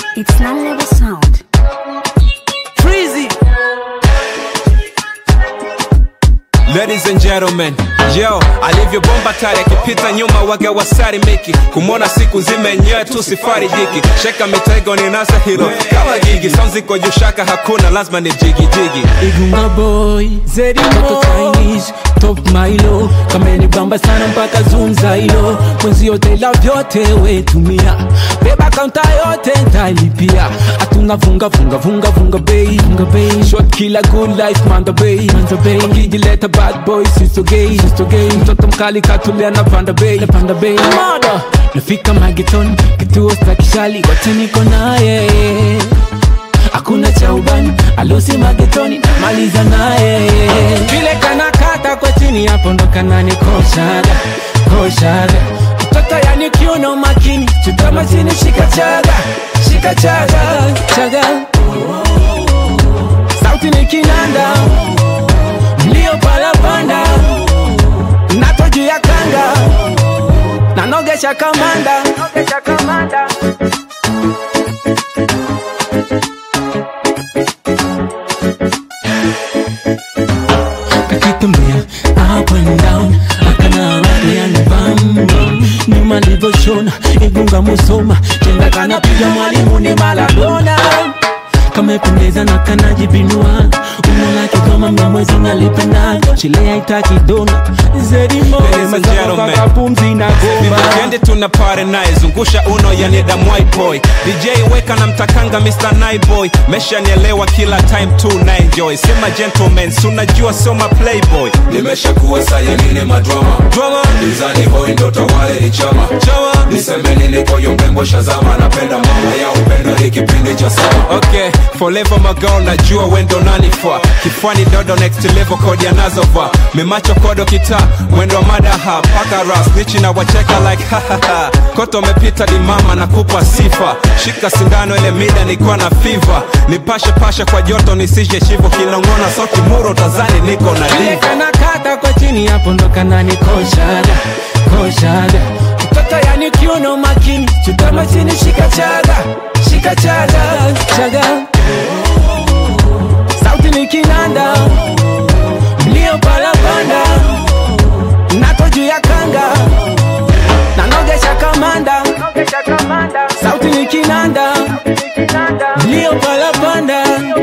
It's non-level sound. Freezy. Ladies and gentlemen, yo, alivyo bomba tari akipita nyuma waga wasari miki. Kumona siku nzima yenyewe tu sifari jiki. Sheka mitego ni nasa hilo kama gigi. Sounds iko jushaka hakuna lazima ni jigi jigi. Igunga boy, Zedi Moto Chinese, top Milo. Kameni bamba sana mpaka zunza ilo. Mwenzi yote la vyote we tumia. Beba kaunta yote ntailipia. Atuna vunga bay. Short killer good life manda bay. Wakijileta bad boy sisto gay. Mtoto mkali katulia na panda bay. Mada nafika mageton kituo stakishali wote niko naye. Hakuna cha ubani alusi magetoni maliza naye. Vile kana kata kwa chini hapo ndo kanani koshaga. Mtoto yani kiuno makini chutama chini shika chaga. Sauti ni kinanda mlio palapanda. Nato juu ya kanga nanogesha kamanda. Kakitembea up and down akana rapi yani bam. Nyuma livo shona igunga musoma. Jenga kana piga mwalimu ni Maradona. Kama ipendeza na kana jibinua. Unola kikoma mnyamwezi nalipenda. Chile ya itaki dona Zedi Moto mazaka kapumzi na goma. Weekendi tuna party night. Zungusha uno ya nida white boy. DJ weka na mtakanga Mr. Night Boy. Mesha nielewa kila time tu na enjoy. Sema gentlemen sunajua soma playboy. Nimesha kuwa saya nini madrama. Nizani boy ndo tawale ni chama. Niseme nini kwa yombengo shazama. Napenda mama ya upendo hikipindi cha sama. Okay, forever my girl najua wendo nani fa. Kifani dodo next level kodi ya nazova. Mimacho kodo kita, mwendo madaha. Paka ras, nichi na wacheka like ha ha ha. Koto mepita di mama na kupa sifa. Shika sindano ile mida nikuwa na fever. Nipashe kwa joto nisije shivo. Kinongona soki muro tazani niko na diva. Vile kana kata kwa chini hapo ndo kanani koshaga. Mtoto yani kiuno makini chutama chini shika chaga. Sauti ni kinanda mlio palapanda. Nato juu ya kanga nanogesha kamanda. Sauti ni kinanda mlio palapanda.